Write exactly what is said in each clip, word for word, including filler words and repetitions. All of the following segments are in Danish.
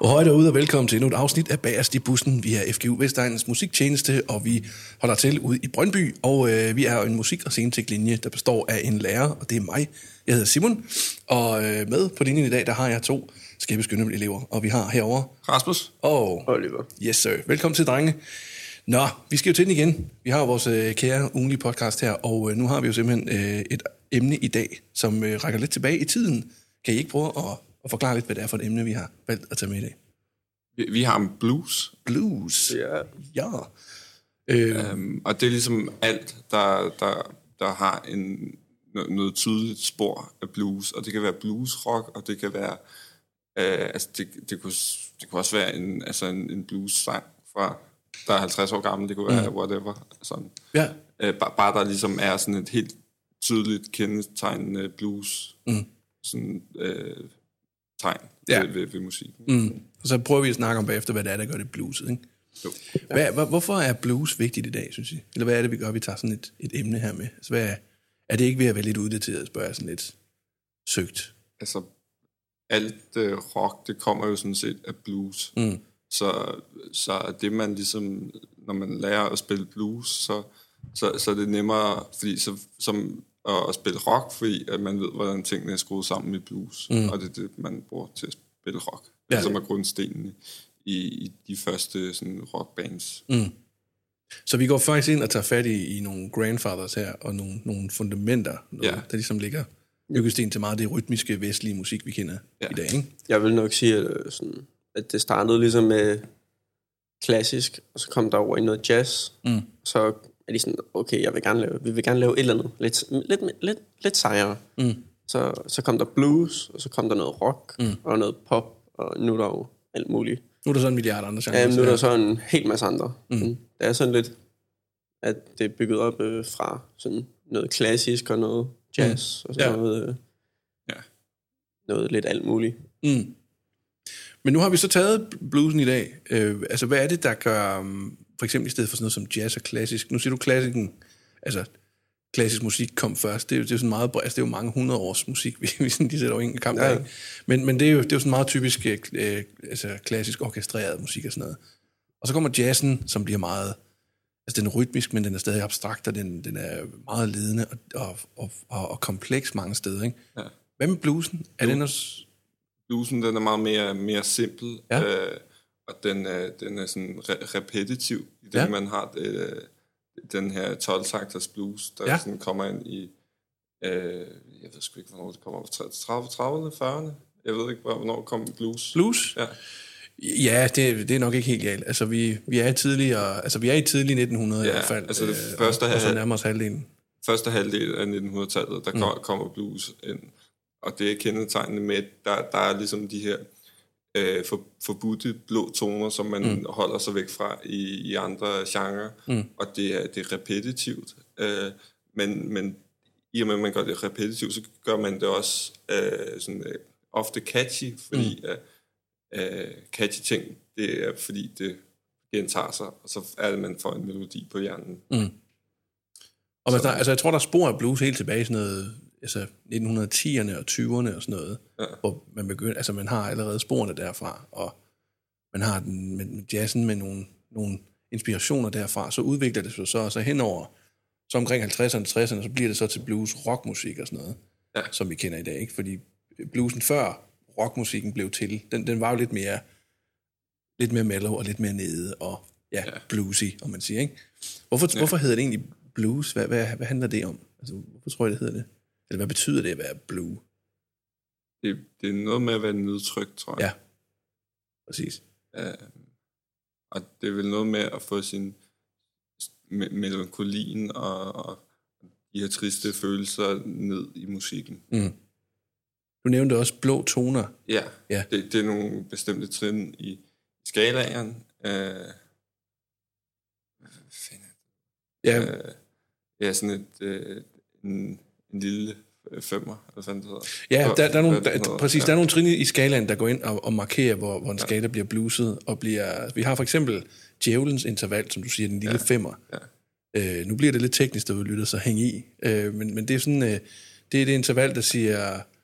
Hej derude og velkommen til endnu et afsnit af Bagerst i bussen. Vi er F G U Vestegnens musiktjeneste, og vi holder til ude i Brøndby. Og øh, vi er en musik- og sceneteklinje, der består af en lærer, og det er mig. Jeg hedder Simon, og øh, med på linjen i dag, der har jeg to skæbeskønne elever. Og vi har herover Rasmus og Oliver. Yes sir, velkommen til, drenge. Nå, vi skal jo til den igen. Vi har vores øh, kære ugenlige podcast her, og øh, nu har vi jo simpelthen øh, et emne i dag, som øh, rækker lidt tilbage i tiden. Kan I ikke prøve at, at forklare lidt, hvad det er for et emne, vi har valgt at tage med i dag? Vi, vi har en blues. Blues? Ja. Ja. Øh, Um, og det er ligesom alt, der, der, der har en, noget tydeligt spor af blues. Og det kan være bluesrock, og det kan være... Øh, altså det, det, kunne, det kunne også være en, altså en, en blues-sang fra... der er halvtreds år gammel, det kunne være mm. whatever. Sådan. Ja. Øh, bare, bare der ligesom er sådan et helt tydeligt kendetegnende blues Mm. sådan, øh, tegn Ja. ved, ved, ved musikken. Mm. Og så prøver vi at snakke om bagefter, hvad det er, der gør det blueset, ikke? Jo. Hvad, hvad, hvorfor er blues vigtigt i dag, synes I? Eller hvad er det, vi gør, vi tager sådan et, et emne her med? Altså, hvad er, er det ikke ved at være lidt uddateret, spørger jeg sådan lidt søgt? Altså, alt øh, rock, det kommer jo sådan set af blues. Mm. Så, så det man ligesom, når man lærer at spille blues, så, så, så er det nemmere, fordi så, som at, at spille rock, fordi at man ved, hvordan tingene er skruet sammen i blues. Mm. Og det er det, man bruger til at spille rock. Ja. Ja. Som er grundstenen i, i de første sådan, rockbands. Mm. Så vi går faktisk ind og tager fat i, i nogle grandfathers her, og nogle, nogle fundamenter, noget, Ja. der ligesom ligger byggesten til meget af det rytmiske, vestlige musik, vi kender Ja. i dag, ikke? Jeg vil nok sige, at, øh, sådan, at det startede ligesom med klassisk, og så kom der over i noget jazz. Mm. Så er de sådan, okay, jeg vil gerne lave, vi vil gerne lave et eller andet, lidt, lidt, lidt, lidt sejere. Mm. Så, så kom der blues, og så kom der noget rock, Mm. og noget pop, og nu er der jo alt muligt. Nu er der sådan en milliard andre genrer. Ja, nu er der så en helt masse andre. Mm. Mm. Det er sådan lidt, at det er bygget op øh, fra sådan noget klassisk og noget jazz, mm. og så Ja. noget, øh, Ja. noget lidt alt muligt. Mm. Men nu har vi så taget bluesen i dag. Øh, altså, hvad er det, der gør, um, for eksempel i stedet for sådan noget som jazz og klassisk? Nu siger du klassikken, altså klassisk musik kom først. Det er jo, det er jo sådan meget, altså, det er jo mange hundrede års musik, vi, vi sådan, de sætter jo ingen kamp Ja. af. Men, men det er jo, det er jo sådan meget typisk øh, altså, klassisk orkestreret musik og sådan noget. Og så kommer jazzen, som bliver meget, altså den er rytmisk, men den er stadig abstrakt, og den, den er meget ledende og, og, og, og, og kompleks mange steder, ikke? Ja. Hvad med bluesen? Er Jo. den også... Bluesen, den er meget mere, mere simpel, Ja. øh, og den er, den er sådan re- repetitiv, i det Ja. man har det, den her tolv-takters blues, der Ja. sådan kommer ind i, øh, jeg ved sgu ikke, hvornår det kommer, tredive, trediverne, fyrrerne, jeg ved ikke, hvornår kom blues. Blues? Ja. Ja, det, det er nok ikke helt galt. Altså, vi, vi er tidligere, altså, vi er i tidlig nitten hundrede Ja, i hvert fald. altså det øh, første og, og så halv- nærmere os halvdelen. Første halvdel af nitten hundrede-tallet, der mm. kommer blues ind, og det er kendetegnende med, at der, der er ligesom de her øh, for, forbudte blå toner, som man mm. holder sig væk fra i, i andre genrer, mm. og det er, det er repetitivt. Øh, men, men i og med, at man gør det repetitivt, så gør man det også øh, sådan, øh, ofte catchy, fordi mm. øh, øh, catchy ting, det er fordi det gentager sig, og så er det, man får en melodi på hjernen. Mm. Og man, der, altså, jeg tror, der er spor af blues helt tilbage i sådan noget, altså nitten tierne og tyverne og sådan noget, Ja. hvor man begynder, altså man har allerede sporene derfra, og man har den med, med jazzen med nogle, nogle inspirationer derfra, så udvikler det sig så, og så henover, så omkring halvtredserne og tresserne, så bliver det så til blues rockmusik og sådan noget, Ja. som vi kender i dag, ikke? Fordi bluesen før rockmusikken blev til, den, den var jo lidt mere, lidt mere mellow og lidt mere nede, og ja, Ja. bluesy, om man siger, ikke? Hvorfor, ja. hvorfor hedder det egentlig blues? Hvad, hvad, hvad handler det om? Altså, hvorfor tror jeg, det hedder det? Eller hvad betyder det at være blue? Det, det er noget med at være nedtrykt, tror jeg. Ja, præcis. Øh, og det er vel noget med at få sin me- melankolien og, og de her triste følelser ned i musikken. Mm. Du nævnte også blå toner. Ja, Ja. Det, det er nogle bestemte trin i skalaen. Øh, hvad fanden er Ja, det? Øh, ja, sådan et, øh, en, en lille femmer, eller hvad fanden det hedder. ja der, der er nogle, Hvad det der, hedder. præcis, Ja. der er nogle trin i skalaen, der går ind og, og markerer, hvor, hvor en skala bliver bluset, og bliver, vi har for eksempel djævelens interval, som du siger, den lille ja. femmer. Ja. Øh, nu bliver det lidt teknisk, der lytter, så hæng i. Øh, men, men det er sådan, øh, det er det interval, der siger,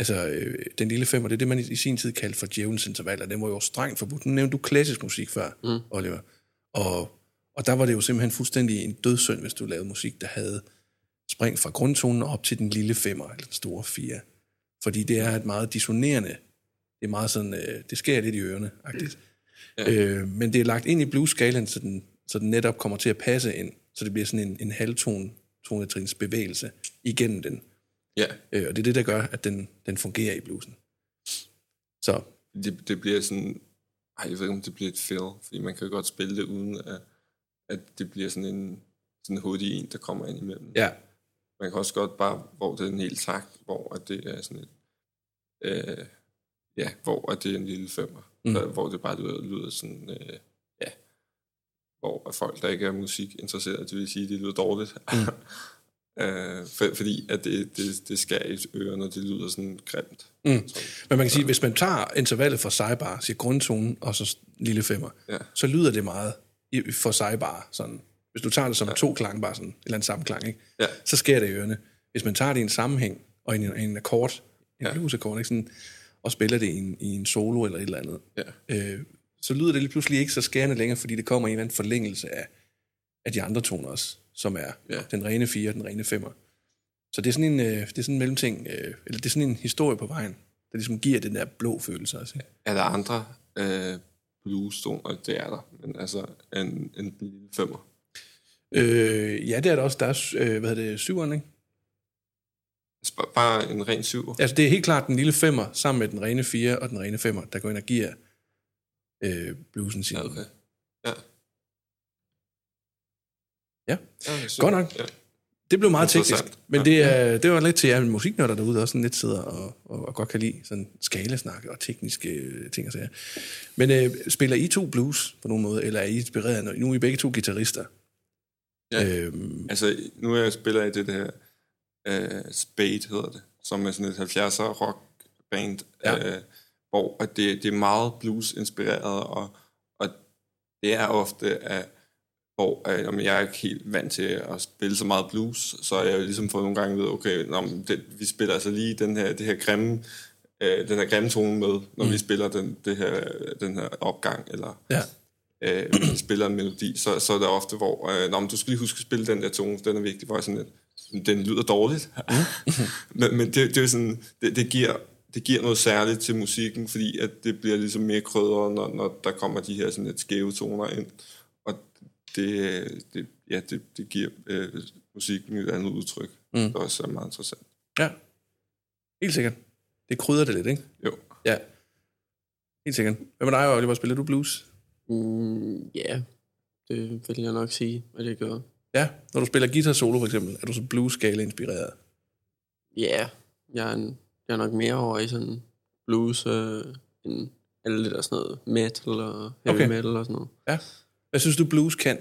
altså, øh, den lille femmer, det er det, man i, i sin tid kaldte for djævelens intervaller. Den var jo strengt forbudt. Nu nævnte du klassisk musik før, mm. Oliver. Og, og der var det jo simpelthen fuldstændig en dødssynd, hvis du lavede musik, der havde spring fra grundtonen op til den lille femmer, eller den store fire. Fordi det er et meget dissonerende, det er meget sådan, øh, det sker lidt i ørerne, agtigt. Ja. Øh, men det er lagt ind i blues-skalaen, så den, så den netop kommer til at passe ind, så det bliver sådan en, en halvton, tonetrins bevægelse igennem den. Ja. Øh, og det er det, der gør, at den, den fungerer i bluesen. Så. Det, det bliver sådan, ej, jeg ved ikke, om det bliver et fill, fordi man kan godt spille det, uden at, at det bliver sådan en sådan hurtig en, der kommer ind imellem. Ja. Man kan også godt bare, hvor det er en hel takt, hvor at det er sådan et, øh, ja, hvor at det er en lille femmer, mm. der, hvor det bare lyder, lyder sådan, øh, ja, hvor at folk, der ikke er musikinteresserede, det vil sige, at det lyder dårligt. Mm. øh, for, fordi at det, det, det skal i ørerne, og det lyder sådan grimt. Mm. Så, men man kan sige, hvis man tager intervallet for sidebar, siger grundtonen, og så lille femmer, ja. Så lyder det meget for sidebar, sådan. Hvis du tager det som ja. to klang, bare sådan, eller en sammenklang, ikke? Ja. Så sker det i ørerne. Hvis man tager det i en sammenhæng, og i en, en akkord, en ja. bluesakkord, ikke? Sådan, og spiller det i en, i en solo eller et eller andet, ja. øh, så lyder det lige pludselig ikke så skærende længere, fordi det kommer i en eller anden forlængelse af, af de andre toner også, som er ja. den rene fire og den rene femmer. Så det er sådan en, øh, det er sådan en mellemting, øh, eller det er sådan en historie på vejen, der ligesom giver den der blå følelse også. Ikke? Er der andre øh, blues-toner? Det er der, men altså en, en lille femmer. Øh, ja, det er der også. Der er, øh, hvad hedder det, syveren, ikke? Bare en ren syver? Altså, det er helt klart den lille femmer, sammen med den rene fire og den rene femmer, der går ind og giver øh, bluesen sin. Ja, okay. Ja. Ja, ja godt nok. Ja. Det blev meget teknisk, men ja. det, er, det var lidt til jer musiknørder derude, der også sådan lidt sidder og, og, og godt kan lide sådan skalasnak og tekniske øh, ting og sager. Men øh, spiller I to blues på nogen måde, eller er I inspireret? Nu er I begge to guitarister. Ja, øhm, altså nu er jeg spiller i det der uh, Spade hedder det, som er sådan et halvfjerdser rockband, ja. uh, hvor det, det er meget blues inspireret, og, og det er ofte at, hvor uh, jamen, jeg er ikke helt vant til at spille så meget blues, så jeg ligesom fået nogle gange ved, okay, nå, det, vi spiller altså lige den her, det her grimme, uh, den her grimme tone med, når mm. vi spiller den, det her, den her opgang, eller ja. Øh, spiller en melodi, så, så er det ofte, hvor øh, nå, men du skal lige huske at spille den der tone, den er vigtig, hvor jeg sådan lidt, den lyder dårligt. men men det, det, er sådan, det, det, giver, det giver noget særligt til musikken, fordi at det bliver ligesom mere krydret, når, når der kommer de her sådan lidt skæve toner ind. Og det, det, ja, det, det giver øh, musikken et andet udtryk, mm. det også er meget interessant. Ja, helt sikkert. Det krydrer det lidt, ikke? Jo. Ja, helt sikkert. Hvad med dig, Oliver? Spiller du blues? Mm, ja, det vil jeg nok sige, at det gør. Ja, når du spiller guitar solo for eksempel, er du så blues-skala inspireret? Ja, jeg er, en, jeg er nok mere over i sådan blues, øh, end alle det der sådan noget metal og heavy okay. metal og sådan noget. Ja. Hvad synes du blues kan?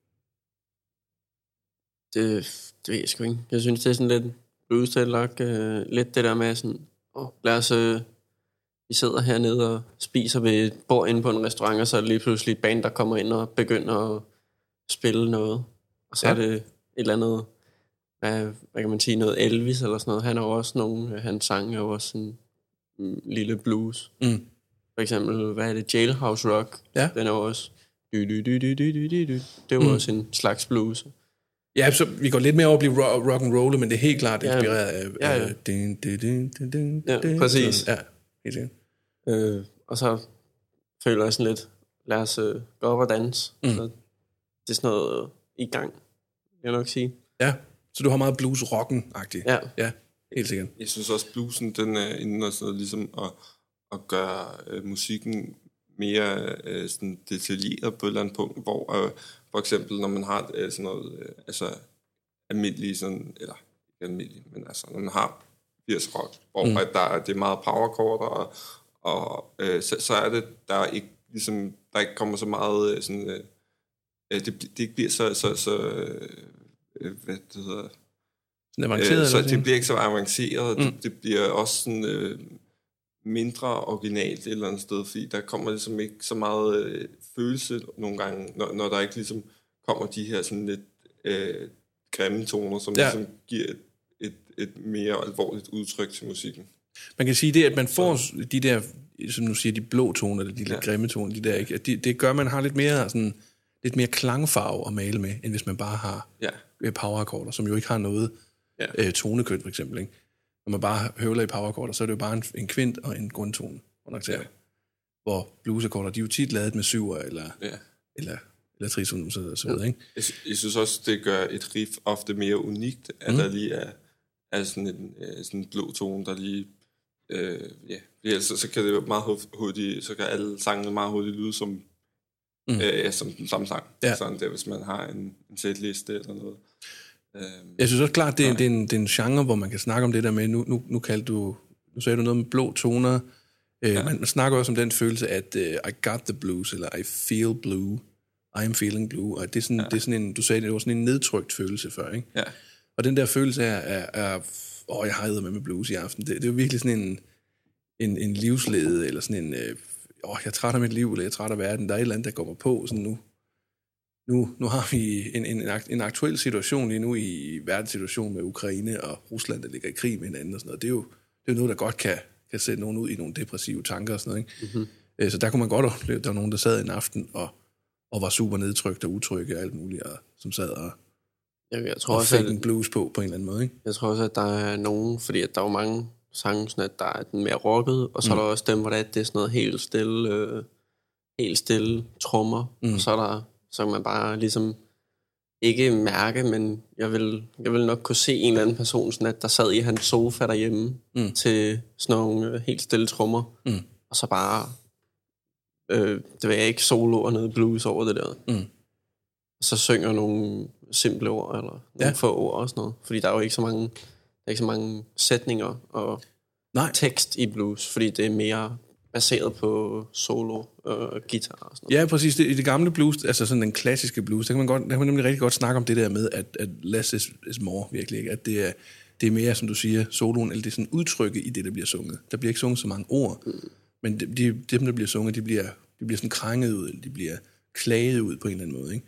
Det, det ved jeg sgu ikke. Jeg synes, det er sådan lidt blues, det er nok øh, lidt det der med sådan, åh, lad os... Øh, vi sidder hernede og spiser ved et bord inde på en restaurant, og så er det lige pludselig et band, der kommer ind og begynder at spille noget. Og så ja. er det et eller andet, hvad, hvad kan man sige, noget Elvis eller sådan noget. Han har jo også nogle, hans sang er jo også en mm, lille blues. Mm. For eksempel, hvad er det, Jailhouse Rock? Ja. Den er jo også, dy, dy, dy, dy, dy, dy, dy. Det er jo mm. også en slags blues. Ja, så vi går lidt mere over at blive rock and roll, men det er helt klart inspireret af... Ja, ja. Øh, din, din, din, din, din, ja præcis. Ja, helt sikkert. Øh, og så føler jeg sådan lidt, lad os øh, gå op og danse. Mm. Så det er sådan noget øh, i gang, vil jeg nok sige. Ja, så du har meget blues-rocken-agtigt. Ja. Ja, helt sikkert. Jeg synes også, bluesen, den er inde og sådan noget, ligesom at, at gøre øh, musikken mere øh, sådan detaljeret på et eller andet punkt, hvor øh, for eksempel, når man har øh, sådan noget, øh, altså almindelig sådan, eller ikke almindelig, men altså, når man har firs rock, hvor mm. at der, det er meget powerchorder, og og øh, så, så er det, der er ikke, ligesom, der ikke kommer så meget øh, sådan, øh, det, det ikke bliver så, så, så øh, hvad det hedder, sådan avanceret, øh, så det bliver ikke så avanceret, mm. det, det bliver også sådan øh, mindre originalt et eller andet sted, fordi der kommer ligesom ikke så meget øh, følelse nogle gange, når, når der ikke ligesom kommer de her sådan lidt øh, grimme toner, som ja. ligesom giver et, et, et mere alvorligt udtryk til musikken. Man kan sige det, at man får de der, som du siger, de blå toner, eller de lidt ja. grimme toner, de der, ikke? Det, det gør, at man har lidt mere, sådan, lidt mere klangfarve at male med, end hvis man bare har ja. powerakkorder, som jo ikke har noget ja. øh, tonekøn, for eksempel. Ikke? Når man bare høvler i powerakkorder, så er det jo bare en, en kvint og en grundtone. Ja. Hvor bluesakkorder, de er jo tit lavet med syver, eller, ja. eller, eller trisonus og så videre. Ikke? Jeg, jeg synes også, det gør et riff ofte mere unikt, at mm. der lige er, er sådan, en, sådan en blå tone, der lige... Øh, ja, yeah. så, så kan det jo meget hurtigt, så kan alle sangene meget hurtigt lyde som, mm. øh, ja, som den samme sang. Ja. Sådan der, hvis man har en, en setliste eller noget. Øh, jeg synes også klart, det er, det, er en, det er en genre, hvor man kan snakke om det der med, nu, nu, nu kaldte du, nu sagde du noget med blå toner. Øh, ja. man, man snakker også om den følelse, at uh, I got the blues, eller I feel blue, I am feeling blue, og det er sådan, ja. det er sådan en, du sagde, det var sådan en nedtrykt følelse før, ikke? Ja. Og den der følelse er, er, er åh, jeg har ædet med med blues i aften. Det, det er jo virkelig sådan en, en, en livslede, eller sådan en, øh, åh, jeg er træt af mit liv, eller jeg er træt af verden. Der er et eller andet, der kommer på. Sådan nu, nu, nu har vi en, en, en aktuel situation lige nu i verdenssituationen med Ukraine og Rusland, der ligger i krig med hinanden og sådan noget. Det er jo, det er jo noget, der godt kan, kan sætte nogen ud i nogle depressive tanker og sådan noget. Ikke? Mm-hmm. Så der kunne man godt opleve, der var nogen, der sad en aften og, og var super nedtrykt og utrygge og alt muligt, og som sad og Jeg, jeg tror og også, fik en blues på, på en eller anden måde, ikke? Jeg tror også, at der er nogen, fordi at der er jo mange sange, sådan at der er den mere rocket, og så mm. er der også dem, hvor det er, det er sådan noget helt stille, øh, helt stille trommer, mm. og så er der, så kan man bare ligesom ikke mærke, men jeg vil, jeg vil nok kunne se en eller anden person, sådan at der sad i hans sofa derhjemme, mm. til sådan nogle øh, helt stille trommer, mm. og så bare, øh, det var jeg ikke solo og noget blues over det der. Mm. Og så synger nogle simple ord, eller nogle ja. få ord og sådan noget. Fordi der er jo ikke så mange, der er ikke så mange sætninger og Nej. tekst i blues, fordi det er mere baseret på solo og guitar og sådan noget. Ja, præcis. Det, i det gamle blues, altså sådan den klassiske blues, der kan man, godt, der kan man nemlig rigtig godt snakke om det der med, at, at less is, is more, virkelig ikke. At det er, det er mere, som du siger, soloen, eller det er sådan udtrykke i det, der bliver sunget. Der bliver ikke sunget så mange ord, mm. men de, de, dem, der bliver sunget, de bliver, de bliver sådan krænget ud, eller de bliver klaget ud på en eller anden måde, ikke?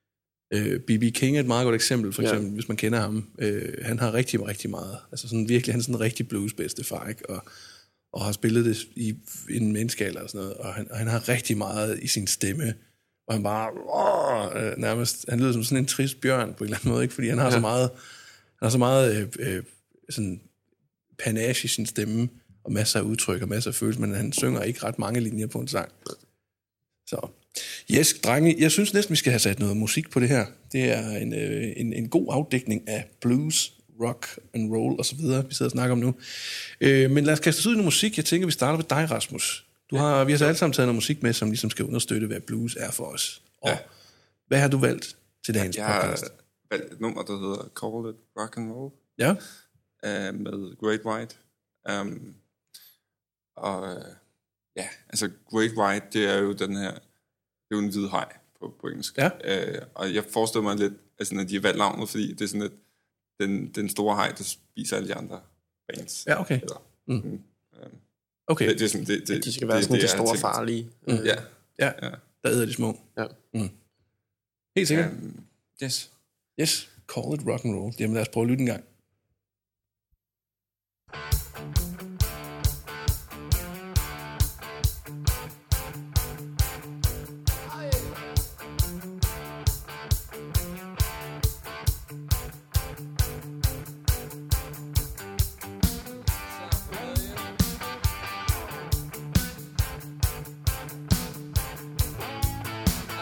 B B King er et meget godt eksempel, for eksempel, ja. hvis man kender ham. Øh, han har rigtig, rigtig meget. Altså sådan virkelig, han er sådan en rigtig blues-bedstefar, ikke? Og, og har spillet det i en menneskealder og sådan noget, og han, og han har rigtig meget i sin stemme, og han bare, åh, nærmest, han lyder som sådan en trist bjørn på en eller anden måde, ikke? Fordi han har ja. så meget, han har så meget øh, øh, sådan panache i sin stemme, og masser af udtryk og masser af følelser, men han synger ikke ret mange linjer på en sang. Så... Yes, drenge, jeg synes næsten, vi skal have sat noget musik på det her. Det er en, øh, en, en god afdækning af blues, rock and roll og så videre, vi sidder og snakker om nu. Øh, men lad os kaste os ud i noget musik. Jeg tænker, vi starter med dig, Rasmus. Du har, vi har så alle sammen taget noget musik med, som ligesom skal understøtte, hvad blues er for os. Og ja. hvad har du valgt til dagens jeg podcast? Jeg har valgt et nummer, der hedder Call It Rock and Roll. Ja. Uh, med Great White. Um, og uh, ja, altså Great White, det er jo den her... Det er jo en hvid haj på, på engelsk. Ja. Øh, og jeg forestiller mig lidt, altså, at de har valgt navnet, fordi det er sådan, at den, den store haj, der spiser alle de andre bands. Ja, okay. Eller, mm. Mm, okay. Det, det er sådan, det, det, ja, de skal være det, sådan det, de store farlige. Mm. Ja. ja, ja. Der æder de små. Ja. Mm. Helt sikkert. Um, yes. Yes, Call It Rock and Roll. Jamen lad os prøve at lytte en gang.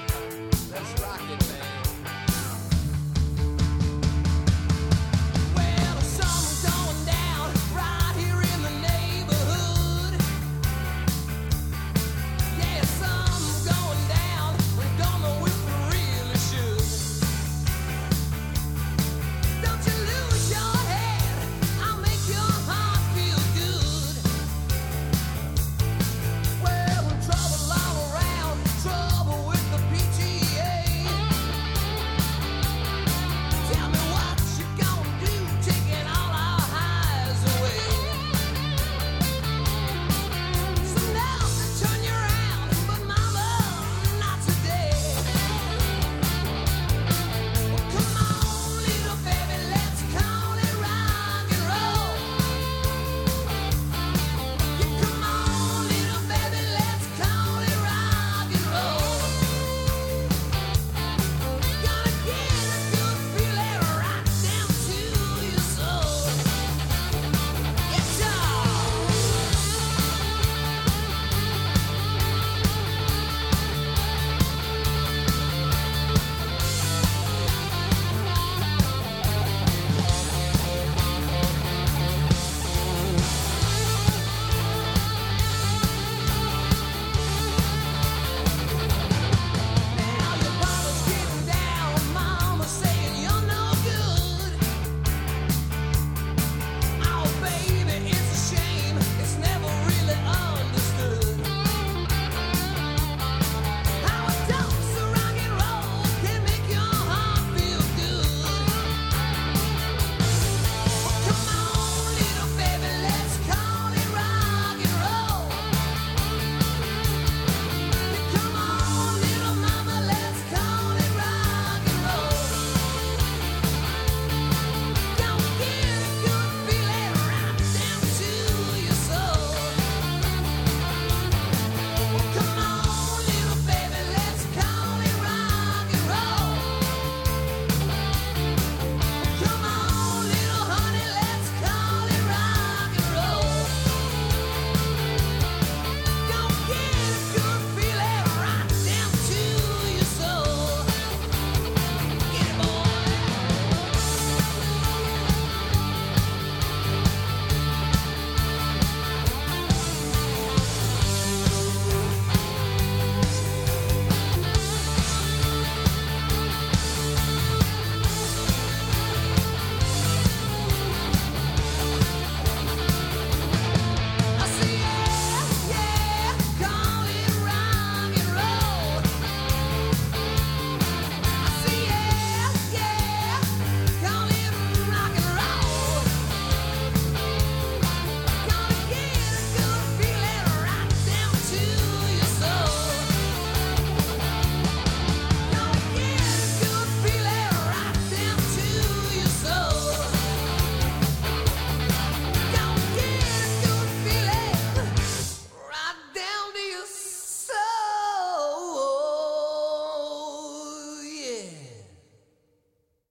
Wait.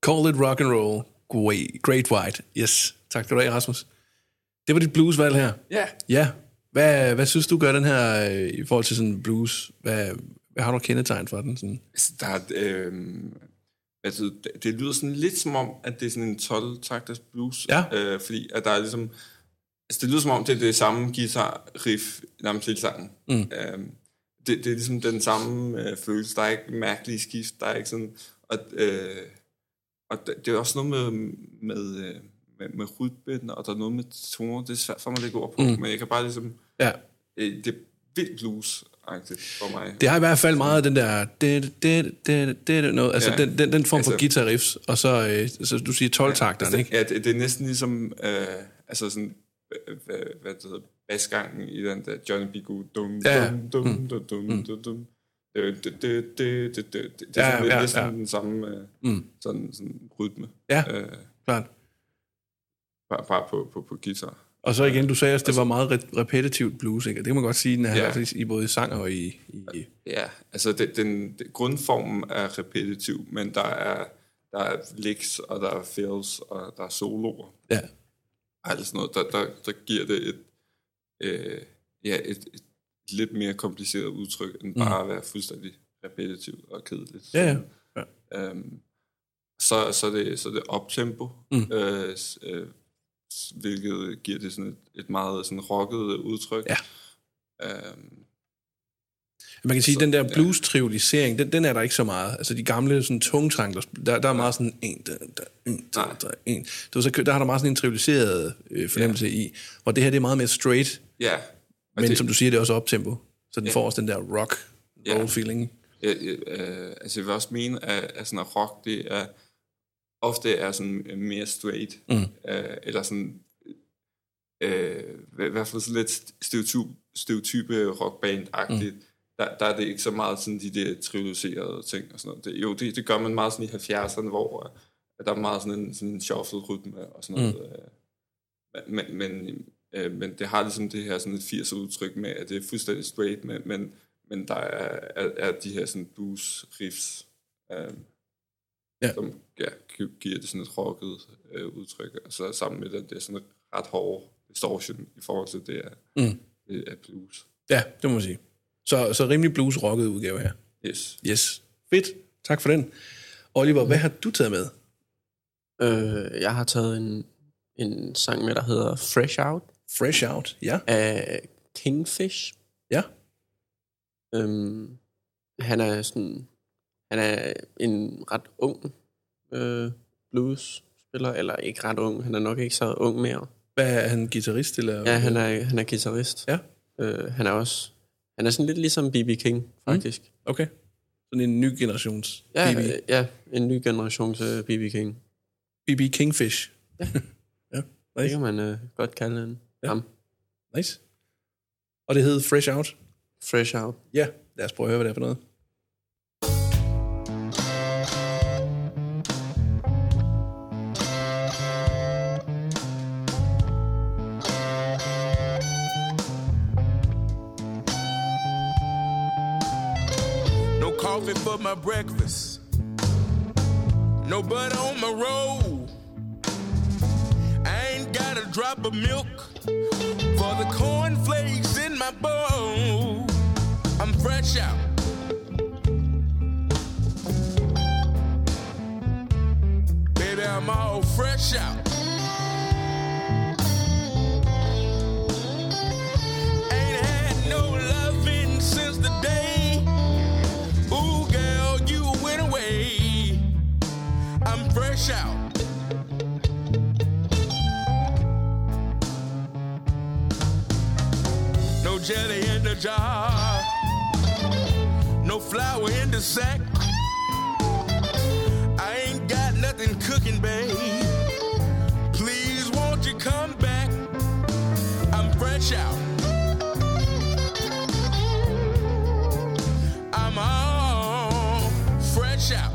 Call it rock and roll. Great White. Yes. Tak skal du have, Rasmus. Det var dit bluesvalg her. Ja. Ja. Hvad, hvad synes du gør den her øh, i forhold til sådan blues? Hvad, hvad har du kendetegn for den? Sådan? Altså, der er, øh, altså, det, det lyder sådan lidt som om, at det er sådan en tolv-takters blues. Ja. Øh, fordi at der er ligesom... Altså, det lyder som om, det er det samme guitar-riff nærmest hele sangen. Mm. Øh, det, det er ligesom den samme øh, følelse. Der er ikke mærkelige skift. Der er ikke sådan... Og, øh, og det er også noget med... med øh, med, med rytmen, og der er noget med toner. Det er svært for mig at lægge ord på, mm. men jeg kan bare ligesom... Ja. Det er vildt blues-agtigt for mig. Det har i hvert fald meget den der... Det, det, det, det, noget, altså ja. den, den, den form altså, for guitar riffs, og så, øh, så du siger tolv-takterne, ja, altså, ikke? Ja, det, det er næsten ligesom... Øh, altså sådan... Øh, hvad, hvad det hedder? Basgangen i den der Johnny B. Good. Dum, ja. dum, dum, mm. dum, dum, mm. dum, dum. Det, det, det, det, det, det, det ja, er sådan ja, lidt ja. den samme øh, mm. sådan, sådan rytme. Ja, øh, klart. Bare, bare på, på, på guitar. Og så igen, du sagde også, det var meget repetitivt blues, ikke? Det kan man godt sige, den er ja. i både sang og i... i ja, altså det, den, den grundformen er repetitiv, men der er, der er licks, og der er fills, og der er soloer. Ja. Altså sådan noget, der, der, der giver det et, øh, ja, et, et lidt mere kompliceret udtryk, end bare mm. at være fuldstændig repetitivt og kedeligt. Ja, ja. ja. Øhm, så, så, det, så det er optempo, mm. øh, øh, hvilket giver det sådan et, et meget sådan rocket udtryk. Ja. Øhm, Man kan sige, så, den der blues-trivialisering, den, den er der ikke så meget. Altså de gamle sådan tungtrængler, der, der er meget sådan en, der, der, en, der, der, en. Du, så, der har der meget sådan en trivialiseret øh, fornemmelse ja. i, og det her det er meget mere straight. Ja. Men det, som du siger, det er også optempo. Så den ja. får også den der rock roll ja. feeling. Ja, øh, altså jeg vil også mene, at, at sådan at rock, det er ofte er sådan mere straight, mm. øh, eller sådan øh, i hvert fald sådan lidt stereotyp, stereotype rockband-agtigt. Mm. Der, der er det ikke så meget sådan de der trivialiserede ting og sådan noget. Det, jo, det, det gør man meget sådan i halvfjerdserne, hvor uh, der er meget sådan en, sådan en shuffle-rytme og sådan noget. Mm. Uh, men, men, uh, men det har ligesom det her sådan et firs udtryk med, at det er fuldstændig straight, men, men, men der er, er, er de her sådan blues-riffs, uh, ja. som ja, giver det sådan et rocket uh, udtryk, og så sammen med den der sådan ret hårde distortion i forhold til det er, mm. det er blues. Ja, det må man sige. Så, så rimelig blues-rocket udgave her. Yes. Yes. Fedt. Tak for den. Oliver, hvad har du taget med? Øh, jeg har taget en, en sang med, der hedder Fresh Out. Fresh Out, ja. Af Kingfish. Ja. Øhm, han er sådan... Han er en ret ung øh, blues-spiller, eller ikke ret ung, han er nok ikke så ung mere. Hvad er han, guitarist? Eller? Ja, han er, han er guitarist. Ja. Øh, han er også... Han er sådan lidt ligesom B B King, faktisk. Mm. Okay. Sådan en ny generations ja, B B. Ja, en ny generations uh, B B King. B B Kingfish. Ja. ja, nice. Det kan man uh, godt kalde en ja. ham. Nice. Og det hed Fresh Out? Fresh Out. Ja, lad os prøve at høre, hvad det er for noget. For my breakfast, no butter on my roll. I ain't got a drop of milk for the cornflakes in my bowl. I'm fresh out. Baby, I'm all fresh out. Ain't had no loving since the day fresh out. No jelly in the jar, no flour in the sack. I ain't got nothing cooking, babe. Please won't you come back? I'm fresh out. I'm all fresh out.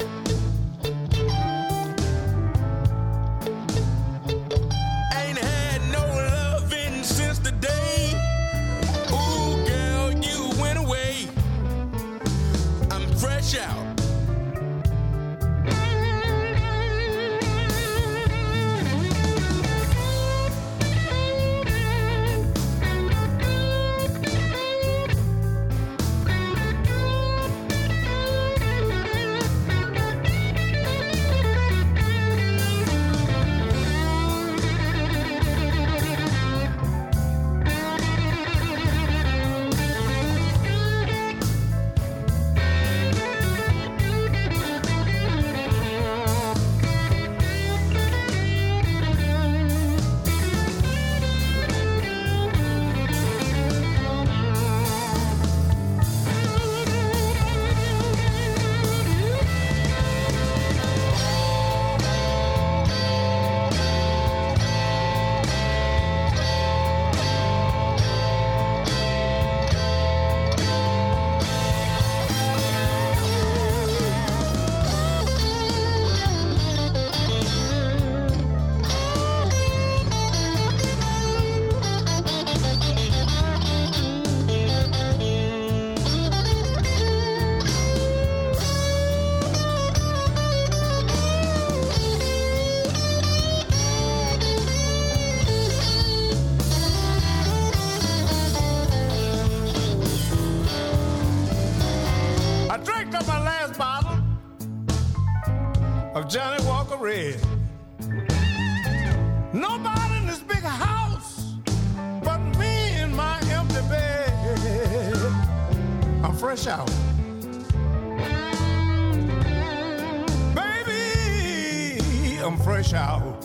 fresh out. Baby, I'm fresh out.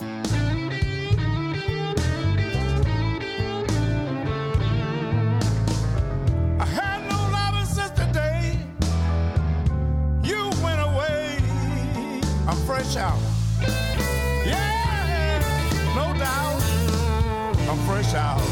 I had no loving since the day you went away. I'm fresh out. Yeah, no doubt. I'm fresh out.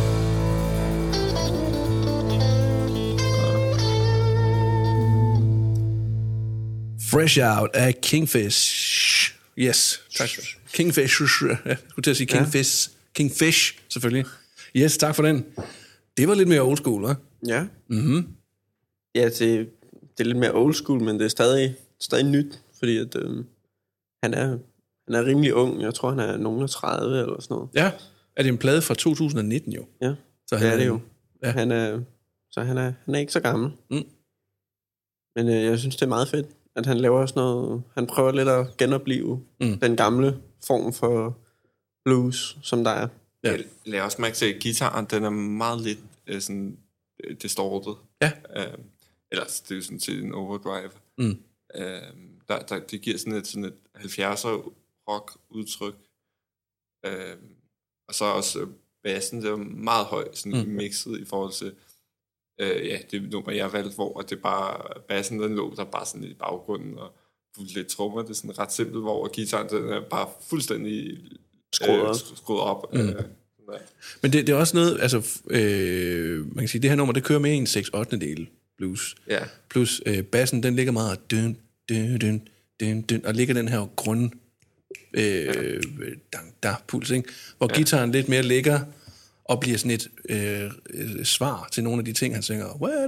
Fresh Out af Kingfish. Yes, tak. Kingfish. Jeg skulle til at sige Kingfish. Ja. Kingfish, selvfølgelig. Yes, tak for den. Det var lidt mere old school, hva'? Ja. Mhm. Ja, det, det er lidt mere old school, men det er stadig, stadig nyt, fordi at, øh, han, er, han er rimelig ung. Jeg tror, han er nogen af tredive eller sådan noget. Ja, er det en plade fra to tusind nitten jo? Ja, så det er det jo. Ja. Han er, så han er, han er ikke så gammel. Mm. Men øh, jeg synes, det er meget fedt, at han laver sådan noget. Han prøver lidt at genopleve mm. den gamle form for blues, som der er. Ja. Jeg lader også mærke til, at gitaren, den er meget lidt øh, sådan øh, distorted. Ja. Øh, ellers det er jo sådan set en overdrive. Mm. Øh, der, der, det giver sådan et, sådan et halvfjerdser rock udtryk. Øh, og så også øh, bassen, det er meget høj, sådan mm. mixet i forhold til øh, ja, det nummer, jeg valgte, hvor det bare, bassen den lå der bare sådan i baggrunden, og lidt trommer, det er sådan ret simpelt, hvor gitaren den er bare fuldstændig skruet øh, op. Skruet op. Mm. Øh, ja. Men det, det er også noget, altså, øh, man kan sige, det her nummer, det kører med en seks ottende del blues. Ja. Plus øh, bassen, den ligger meget døn, døn, døn, døn, døn, og ligger den her grund, øh, dang, da, puls, ikke? Hvor ja. Gitaren lidt mere ligger, og bliver sådan et øh, svar til nogle af de ting, han synger.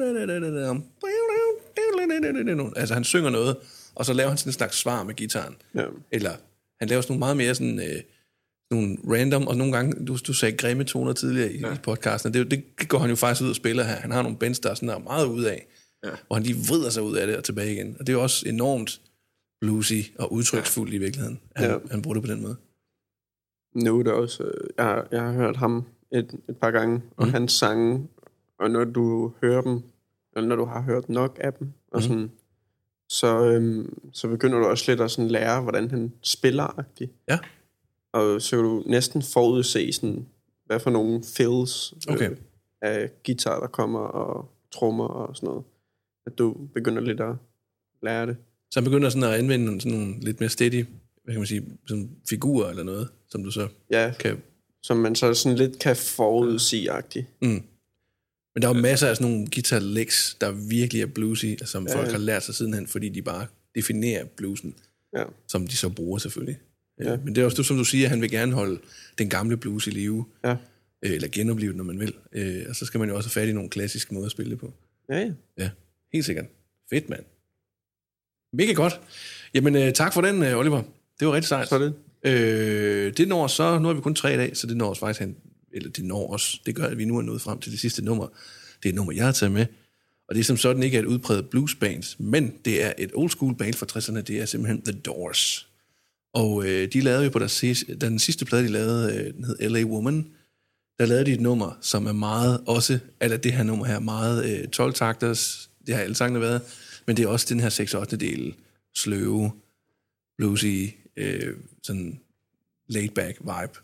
Altså, han synger noget, og så laver han sådan en slags svar med gitaren. Ja. Eller han laver sådan nogle meget mere sådan, øh, nogle random, og nogle gange, du, du sagde grimme toner tidligere i, ja. i podcasten, det, det går han jo faktisk ud og spiller her. Han har nogle bands, der er sådan der meget ud af, ja. hvor han lige vrider sig ud af det og tilbage igen. Og det er jo også enormt bluesy og udtryksfuldt ja. i virkeligheden, han, ja. han bruger det på den måde. Nu er det også, øh, jeg, har, jeg har hørt ham et, et par gange, og mm. hans sange, og når du hører dem, eller når du har hørt nok af dem, og sådan, mm. så, øhm, så begynder du også lidt at sådan lære, hvordan han spiller-agtigt. Ja. Og så kan du næsten forudse, sådan, hvad for nogle fills okay. øh, af guitar, der kommer, og trommer og sådan noget. At du begynder lidt at lære det. Så han begynder sådan at anvende sådan nogle lidt mere steady, hvad kan man sige, sådan figurer eller noget, som du så ja, kan... som man så sådan lidt kan forudsige-agtigt. Mm. Men der er jo masser af sådan nogle guitar licks, der virkelig er bluesy, som ja, folk ja. har lært sig sidenhen, fordi de bare definerer bluesen, ja. som de så bruger selvfølgelig. Ja. Men det er også som du siger, han vil gerne holde den gamle blues i live, ja. eller genopleve den, når man vil. Og så skal man jo også have fat i nogle klassiske måder at spille det på. Ja, ja. Ja, helt sikkert. Fedt, mand. Mega godt. Jamen, tak for den, Oliver. Det var rigtig sejt. Så det. Øh, det når så, nu er vi kun tre i dag, så det når os faktisk hen, eller det når os, det gør, at vi nu er nået frem til det sidste nummer. Det er et nummer, jeg har taget med, og det er som sådan ikke et udpræget bluesband, men det er et old school band fra tresserne, det er simpelthen The Doors. Og øh, de lavede jo på der, den sidste plade, de lavede, øh, den hed L A Woman, der lavede de et nummer, som er meget, også, eller det her nummer her, meget øh, tolv-takters, det har alle sangene været, men det er også den her seks ottende del sløve, bluesy, øh, sådan laid-back vibe.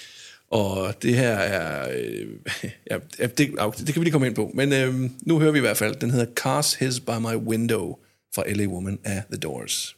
Og det her er... Øh, ja, det, det kan vi lige komme ind på. Men øh, nu hører vi i hvert fald, den hedder Cars His By My Window fra L A Woman af The Doors.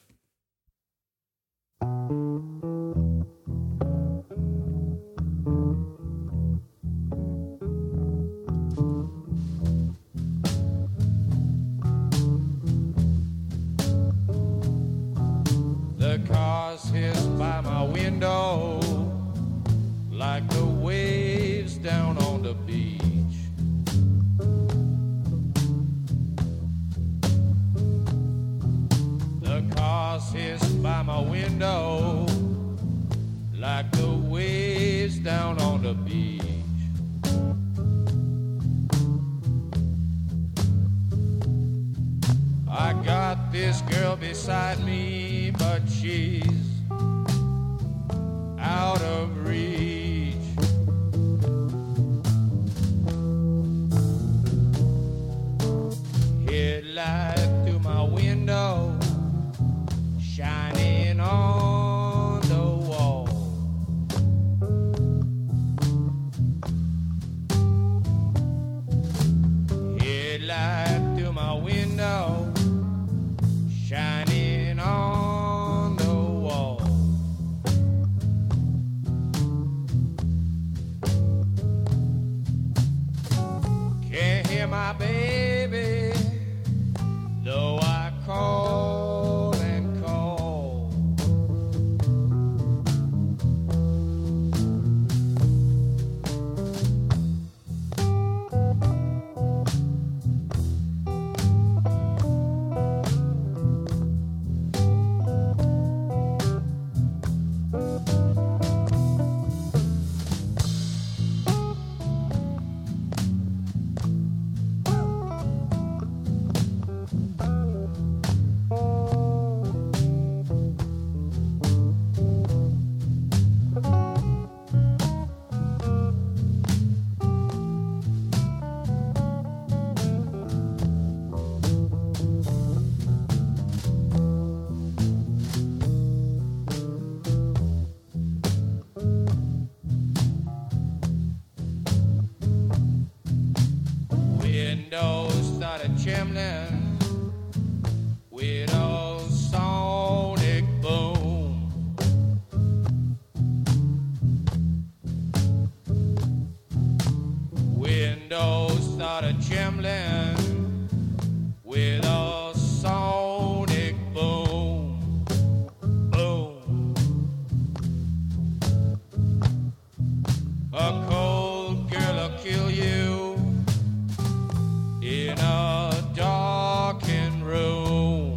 The cars hiss by my window like the waves down on the beach. The cars hiss by my window like the waves down on the beach. I got this girl beside me, but she's out of reach. Headlights hear my baby, though I call and call. Windows started chimneying with a sonic boom. Windows started chimneying with a sonic boom. Boom. A cold girl'll kill you in a darkened room.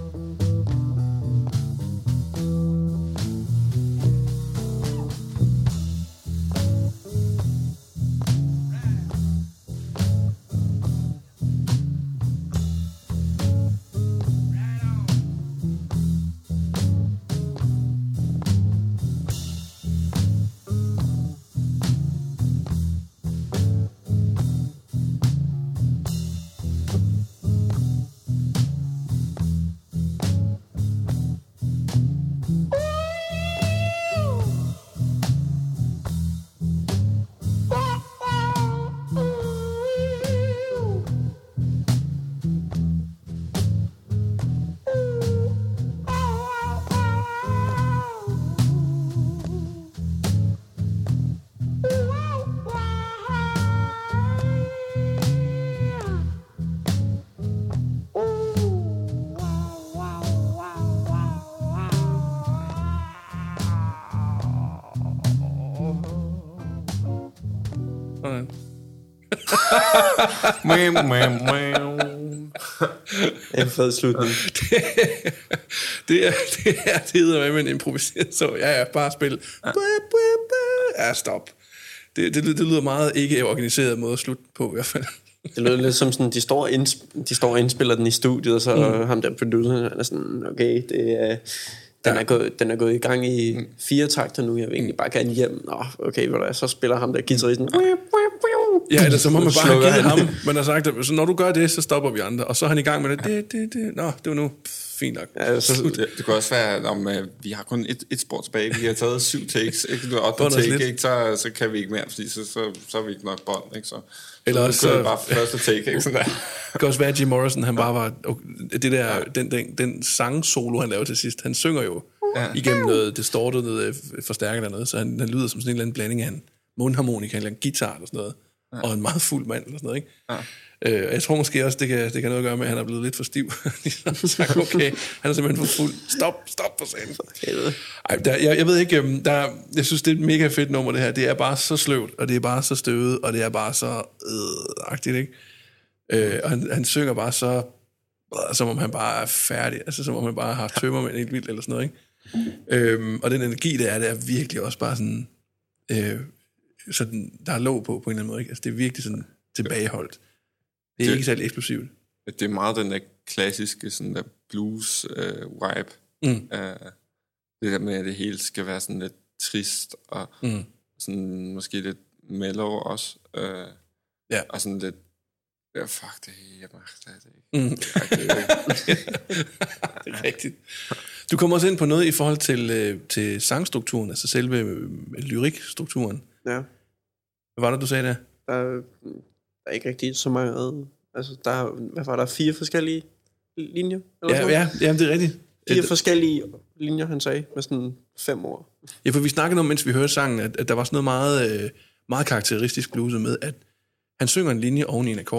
En fed slutning. det er det er det hedder med en improviseret så ja ja bare spil. Ja stop. Det, det, det lyder meget ikke organiseret måde at slutte på i hvert fald. Det lyder lidt som sådan, de står, indsp- de står og indspiller den i studiet, og så mm. ham der produceren er sådan, okay, det er, den, ja. er gået, den er gået i gang i mm. fire takter nu, jeg vil egentlig bare gerne hjem. Nå, okay, så spiller ham der guitaristen. Ja, eller så må man bare have givet ham. Man har sagt, at når du gør det, så stopper vi andre. Og så er han i gang med det. det, det, det. Nå, det var nu fint nok. Ja, så, det, det kan også være, om uh, vi har kun et, et spor tilbage. Vi har taget syv takes. Ikke? Du har otte take, ikke? Så, så kan vi ikke mere, fordi så, så, så er vi ikke nok bånd. Ikke? Så, eller så også bare første take. Ikke? Sådan der. Det kan også være, at Jim Morrison, han bare var... Det der, ja. den, den, den sang-solo, han lavede til sidst, han synger jo ja. igennem noget distortet, noget forstærket eller noget, så han, han lyder som sådan en eller anden blanding af en mundharmonika, eller en guitar eller sådan noget. Ja. Og en meget fuld mand eller sådan noget, ikke? Ja. Øh, jeg tror måske også, det kan, det kan noget at gøre med, at han er blevet lidt for stiv. Så okay, han er simpelthen for fuld. Stop, stop for sagen. Ej, der, jeg, jeg ved ikke, der, jeg synes, det er et mega fedt nummer, det her. Det er bare så sløvt, og det er bare så støvet, og det er bare så øh-agtigt, ikke? Øh, og han, han synger bare så, øh, som om han bare er færdig, altså som om han bare har tømmermænd helt vildt, eller sådan noget, ikke? Øh, og den energi, der er, det er virkelig også bare sådan... Øh, sådan, der er låg på, på en eller anden måde, ikke? Altså, det er virkelig sådan tilbageholdt. Det er det, ikke særlig eksplosivt. Det er meget den der klassiske sådan der blues øh, vibe. Mm. Uh, det der med, at det hele skal være sådan lidt trist, og mm. sådan måske lidt mellow også. Uh, ja. Og sådan lidt, ja, fuck det, jeg magter det ikke. Mm. Det er rigtigt. Du kommer også ind på noget i forhold til, til sangstrukturen, altså selve lyrikstrukturen. Ja. Hvad var det, du sagde der? Der, der er ikke rigtig så meget... Altså, der, hvad var der? Fire forskellige linjer? Eller ja, ja, ja, det er rigtigt. Fire Et, forskellige linjer, han sagde, med sådan fem ord. Ja, for vi snakkede om, mens vi hørte sangen, at, at der var sådan noget meget, meget karakteristisk bluset med, at han synger en linje oven i en akkord,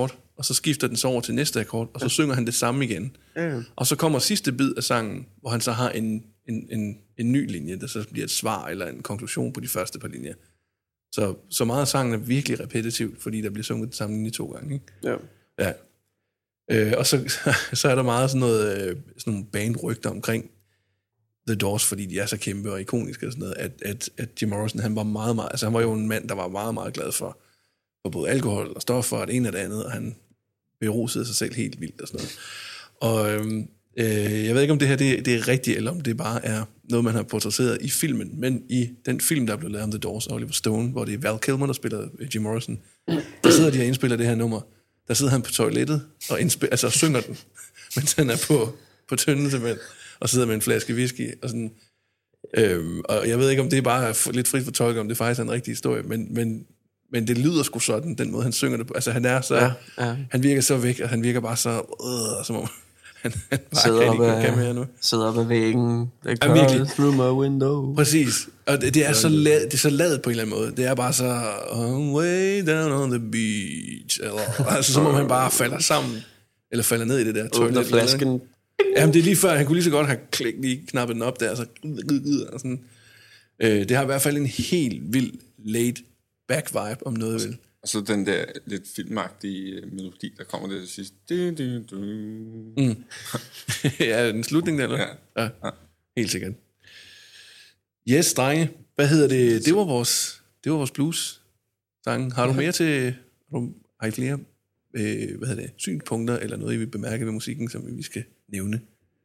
og så skifter den så over til næste akkord, og så ja. synger han det samme igen. Ja. Og så kommer sidste bid af sangen, hvor han så har en, en, en, en ny linje, der så bliver et svar eller en konklusion på de første par linjer. Så, så meget af sangen er virkelig repetitivt, fordi der bliver sunget den samme linje to gange. Ikke? Ja. Ja. Øh, og så, så er der meget sådan noget øh, sådan nogle bandrygter omkring The Doors, fordi de er så kæmpe og ikoniske og sådan noget, at, at, at Jim Morrison, han var meget, meget, altså han var jo en mand, der var meget, meget glad for, for både alkohol og stoffer og det ene og det andet, og han berusede sig selv helt vildt og sådan noget. Og øhm, øh, jeg ved ikke, om det her det, det er rigtigt, eller om det bare er noget, man har portrætteret i filmen, men i den film, der blev lavet om The Doors, Oliver Stone, hvor det er Val Kilmer, der spiller Jim Morrison, der sidder de og indspiller det her nummer. Der sidder han på toilettet og indspiller, altså synger den, mens han er på, på tynden simpelthen, og sidder med en flaske whisky og sådan. Øhm, og jeg ved ikke, om det er bare lidt frit for tolke, om det faktisk er en rigtig historie, men, men, men det lyder sgu sådan, den måde han synger det på. Altså han er så, ja, ja. han virker så væk, og han virker bare så, øh, som om han, han bare sidder kan ikke af, kan mere nu. Sidder op ad væggen, the car through my window. Præcis, og det, det er så ladet, det er så ladet på en eller anden måde. Det er bare så, oh, way down on the beach, eller, altså som om han bare falder sammen, eller falder ned i det der toilet. Åbner flasken. Jamen det er lige før, han kunne lige så godt have klik, lige knappet den op der, så og sådan. Øh, det har i hvert fald en helt vild laid back vibe, om noget vil. Og så den der lidt filmagtige melodi, der kommer der til sidst. Du, du, du. Mm. Ja, den slutning der, eller? Ja. Ja, ja. Helt sikkert. Yes, drenge. Hvad hedder det? Det var vores, det var vores blues sang. Har du mere til, har, du, har I flere øh, hvad hedder det, synspunkter, eller noget, I vil bemærke ved musikken, som vi skal nævne?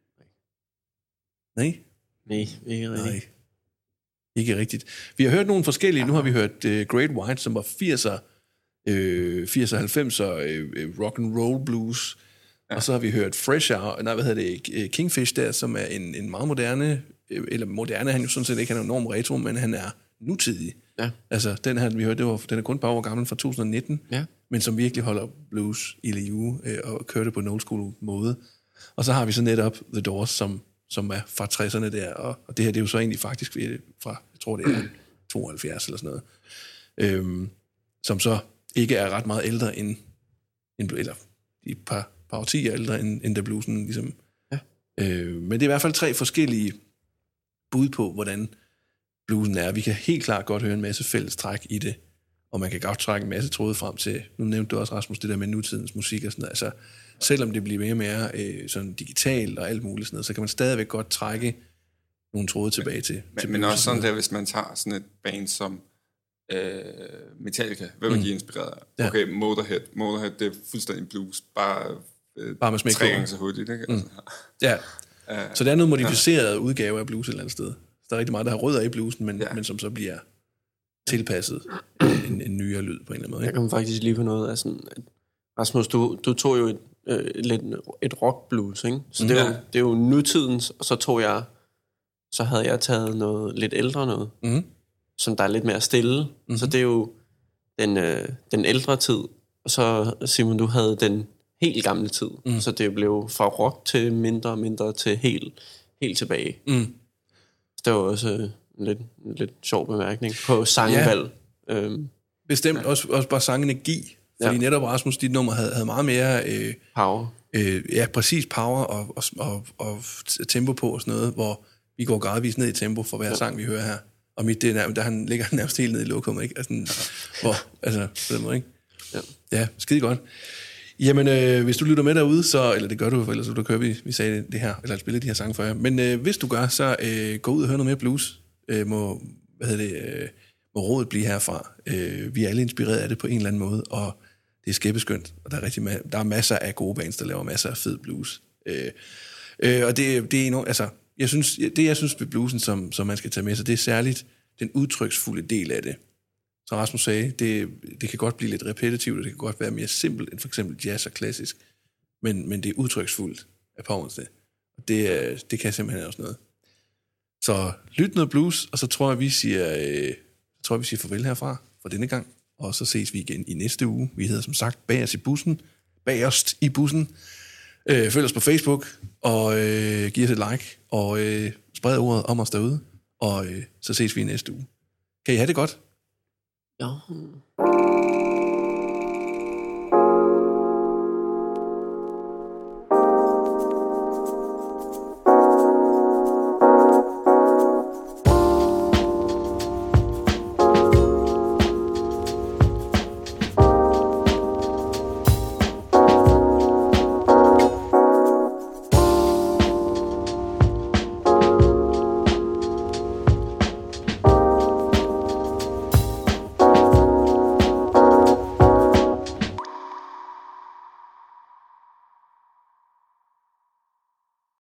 Nej? Nej, ikke rigtigt. Nej. Ikke rigtigt. Vi har hørt nogle forskellige. Nu har vi hørt uh, Great White, som var firser, øh, firser halvfemser øh, rock and roll blues. Ja. Og så har vi hørt Fresh Hour, nej, hvad hedder det, Kingfish der, som er en, en meget moderne, eller moderne, han jo sådan set ikke, han er enormt retro, men han er nutidig. Ja. Altså, den her, vi hørte, det var, den er kun et par år gammel fra to tusind og nitten, ja. Men som virkelig holder blues i live øh, og kører det på en old school måde. Og så har vi så netop The Doors, som som er fra tresserne der, og, og det her, det er jo så egentlig faktisk fra, jeg tror det er tooghalvfjerds eller sådan noget, øhm, som så ikke er ret meget ældre end, end eller et par, par årtier ældre end, end da bluesen ligesom. Ja. Øh, men det er i hvert fald tre forskellige bud på, hvordan bluesen er. Vi kan helt klart godt høre en masse fælles træk i det, og man kan godt trække en masse tråde frem til, nu nævnte du også, Rasmus, det der med nutidens musik og sådan noget, altså selvom det bliver mere og mere øh, sådan digitalt og alt muligt sådan noget, så kan man stadigvæk godt trække nogle tråde tilbage til. Men, til men også sådan der, hvis man tager sådan et band som øh, Metallica, hvad var mm. de inspireret af? Ja. Okay, Motorhead. Motorhead, det er fuldstændig blues, bare, øh, bare med smæk tre gange så hurtigt, ikke? Mm. Altså. Ja, uh, så det er noget modificeret ja. udgave af blues et eller andet sted. Så der er rigtig meget, der har rødder i bluesen, men, ja. men som så bliver tilpasset en, en nyere lyd på en eller anden måde. Ikke? Jeg kommer faktisk lige på noget af sådan, Rasmus, du, du tog jo et Øh, lidt et rock blues, ikke? Så det er, ja. jo, det er jo nutidens, og så tog jeg, så havde jeg taget noget lidt ældre noget, mm. som der er lidt mere stille. Mm. Så det er jo den, øh, den ældre tid, og så Simon, du havde den helt gamle tid. Mm. Så det blev fra rock til mindre og mindre til helt, helt tilbage. Mm. Så det var også øh, en lidt, en lidt sjov bemærkning på sangvalg. Ja. Øhm, Bestemt, ja. også, også bare sangenergi. Fordi ja. netop Rasmus, dit nummer havde, havde meget mere øh, power. Øh, ja, præcis power og, og, og, og tempo på og sådan noget, hvor vi går gradvist ned i tempo for hver ja. sang, vi hører her. Og mit, det er nærmest, der han ligger nærmest helt ned i lokummet, ikke? Altså, hvor, altså, på den måde, ikke? Ja, ja skide godt. Jamen, øh, hvis du lytter med derude, så, eller det gør du, ellers så du kører vi, vi sagde det, det her, eller spiller de her sange for jer. Men øh, hvis du gør, så øh, gå ud og hør noget mere blues. Øh, må, hvad hedder det, øh, må rådet blive herfra. Øh, vi er alle inspireret af det på en eller anden måde, og det er skæbeskønt, og der er, rigtig ma- der er masser af gode bands, der laver masser af fed blues. Øh, øh, og det, det er enormt, altså, jeg synes, det jeg synes ved bluesen, som, som man skal tage med sig, det er særligt den udtryksfulde del af det. Som Rasmus sagde, det, det kan godt blive lidt repetitivt, og det kan godt være mere simpelt end for eksempel jazz og klassisk, men, men det er udtryksfuldt af Powers det. Og det, det kan simpelthen også noget. Så lyt noget blues, og så tror jeg, vi siger, øh, tror jeg, vi siger farvel herfra for denne gang. Og så ses vi igen i næste uge. Vi hedder som sagt Bag os i bussen. Bag os i bussen. Øh, følg os på Facebook, og øh, giv os et like, og øh, spred ordet om os derude. Og øh, så ses vi i næste uge. Kan I have det godt? Ja.